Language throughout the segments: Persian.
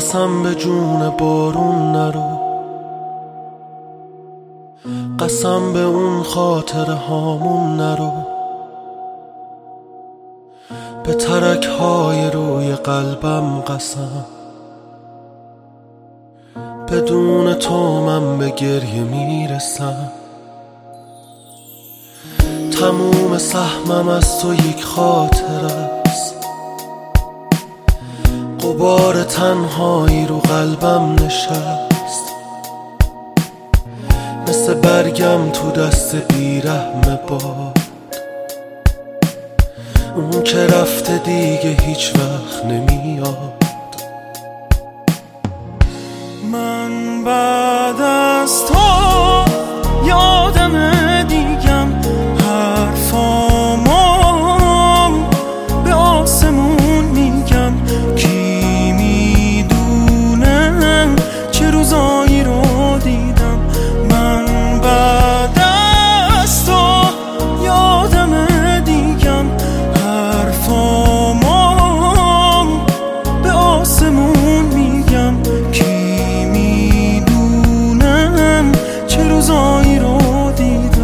قسم به جون بارون نرو، قسم به اون خاطره هامون نرو، به ترک های روی قلبم قسم، بدون تو من به گریه میرسم. تموم سهمم از تو یک خاطره است، غبار تنهایی رو قلبم نشست، مثل برگم تو دست بیرحم باد، اون که رفته دیگه هیچ وقت نمیاد. من بعد از تو یادم دیگم حرفامو به آسمون میگم، کی میدونه چه روزایی رو دیدم. من بعد از تو یادم دیگم حرفامو به آسمون میگم، کی میدونه چه روزایی رو دیدم.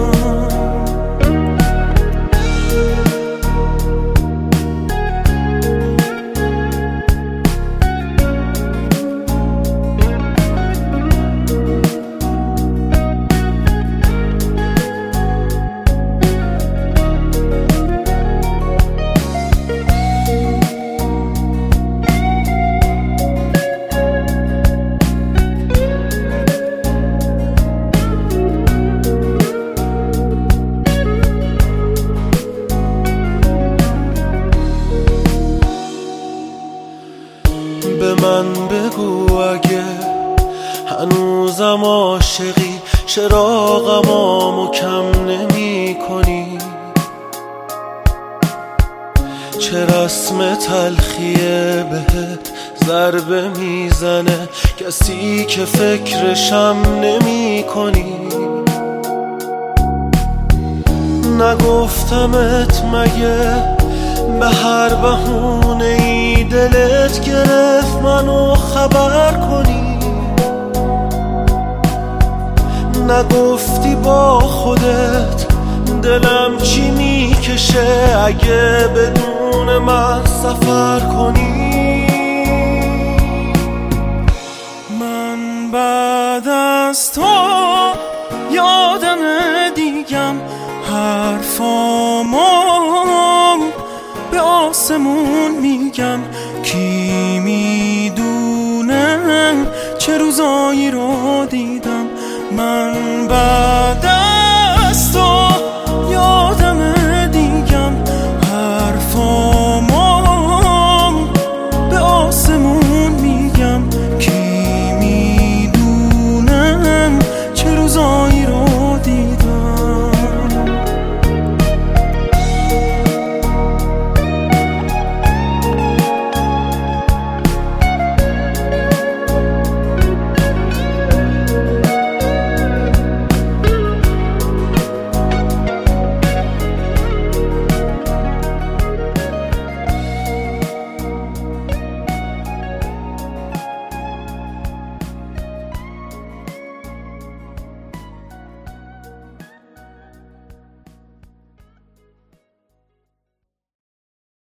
به من بگو اگه هنوزم عاشقی، چراغمو کم نمی کنی، چه رسم تلخیه بهت ضربه میزنه، کسی که فکرشم نمی کنی. نگفتمت مگه به هر بهونه ای دلت گرفت منو خبر کنی؟ نگفتی با خودت دلم چی میکشه اگه بدون من سفر کنی؟ من بعد از تو یادم دیگم حرفامو به آسمون میگم، کی میدونه چه روزایی رو دیدم. من